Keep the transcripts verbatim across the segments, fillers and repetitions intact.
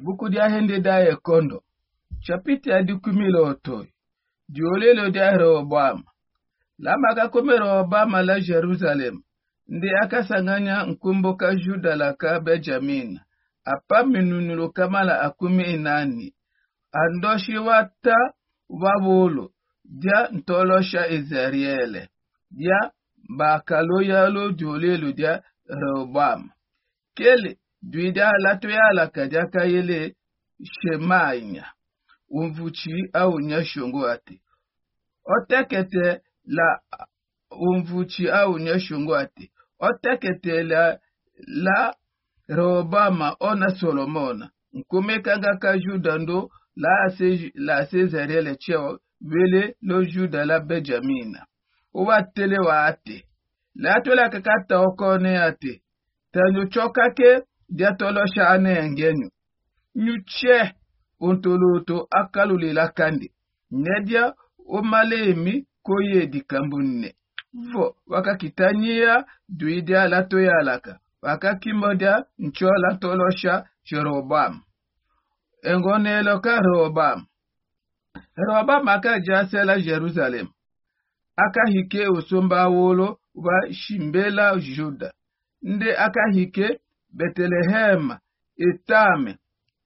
buku dia hende da ye kondo chapiti adikumilo otoi diolelo dia Rehoboam lama akakome Rehoboam la Jerusalem ndi akasanganya nkumboka Juda la ka Benjamin apa minunulo kamala akumi inani andoshi wata wabolo dia ntolosha Izariele dia bakaloya lo diolelo dia Rehoboam kele duida latoya la kajaka yele Shemainya umvuchi au nyashongo ate otekete la umvuchi au nyashongo ate otekete la la Rehoboam ona Solomona nkumekanga ka Juda ndo la se la Cesarele cheo vele lo Juda la Benjamina uwatele wa ate la tola kakata okone ate tanyo chokake dia tolosha ane ngenyu nyuche ontoloto akalule la kandi nedia omalemi koye di kambunne vo wakakitanyia duidia lato ya alaka wakakimodia ncho la tolosha Jeroboam engonelo ka Rehoboam Rehoboam akaja la Jerusalem akahike usomba wolo wa shimbela Juda nde akahike Bethlehem Etame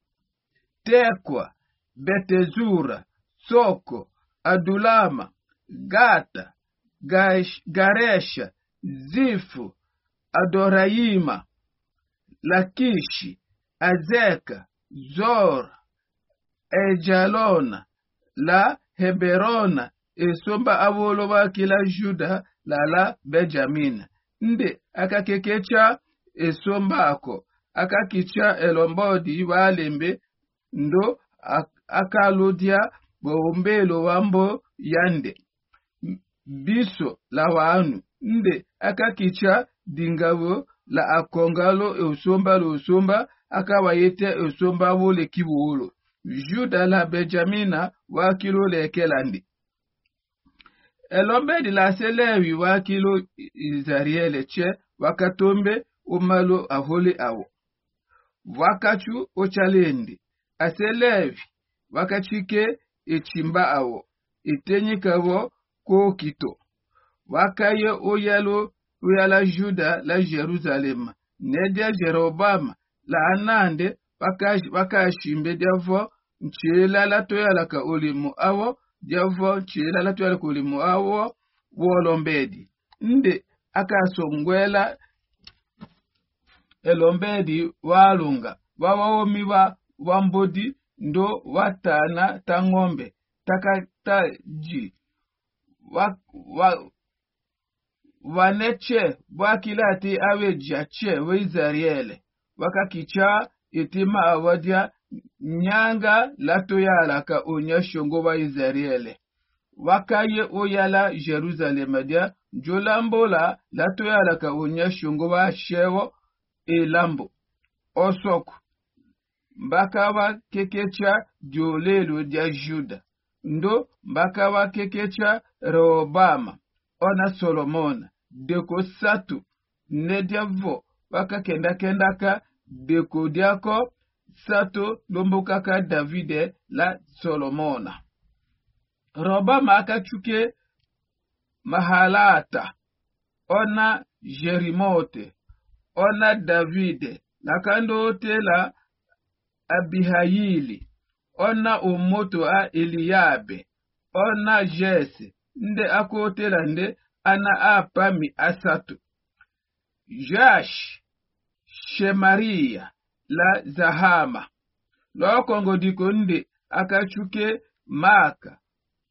Tekwa Betezura Soko Adulama Gata Gash, Garesha Zifu Adoraima Lakishi Azeka Zor Ejalona la Heberona esomba awolo wa kila Juda la la Benjamin nde akakekecha esomba ako akakicha elombodi wa lembe ndo akaludia bombelo wambo yande biso la wanu nde akakicha dingawo la akongalo eusomba lo usomba akawayete eusomba wole kibuolo Juda la Benjamina wakilo lekelandi elombedi la selewi wakilo Izariele che wakatombe umalo ahole awo wakachu ochalendi aselevi wakachike echimba awo itenyikawo ko kito wakaye oyalo oyala Juda la Jerusalem nedia Jeroboam la anande wakashimbe diavo nchela la toyala ka olimu awo diavo nchela la toyala ka olimu awo wolombedi nde akasongwela elombedi walunga wawaomiwa wambodi ndo watana tangombe takataji wa, wa, waneche wakilati awe jache we Izariele wakakicha itima awadia nyanga lato yala ka onyashongo wa Izariele wakaye oyala Jerusalem dia jolambola lato yala ka onyashongo wa shewo elambo osoku mbakawa kekecha jolelo dia Juda ndo mbakawa kekecha Rehoboam ona Solomona deko satu nediavo waka kenda kenda ka deko diako sato lomboka ka Davide la Solomona Rehoboam akachuke Mahalata ona Jerimote ona Davide nakando tela Abihayili ona umoto a Eliabe ona Jese nde akotela nde ana apami asatu Joash Shemaria la Zahama lokongo diko nde akachuke Maka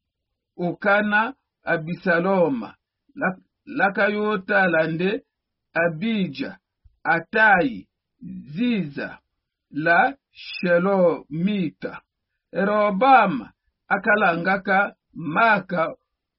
Ukana Abisaloma lakayota lande Abija Atai Ziza la Shelomita Rehoboam akalangaka Maka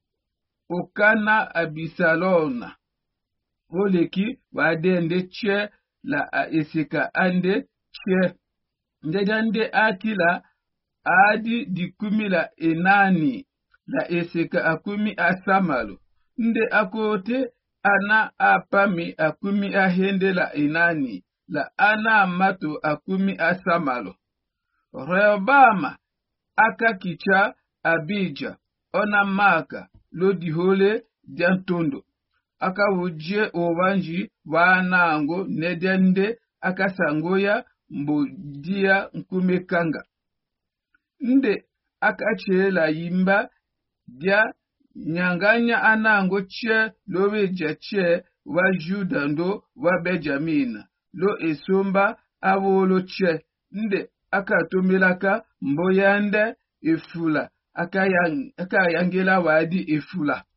Ukana Abisalona Oleki wadende che la esika ande che ndedande akila adi dikumila enani la esika akumi asamalo nde akote ana apami akumi ahende la enani la ana amato akumi asamalo Rehoboam akakicha Abija ona maka lodihole diantondo akawujie obanji wanango nedende akasangoya mbodia nkumekanga nde akachela yimba dia nyanganya anango che lobeja che wa Juda ndo wa Benjamina lo esomba awolo che nde akatomelaka mboyande efula akayangela wadi efula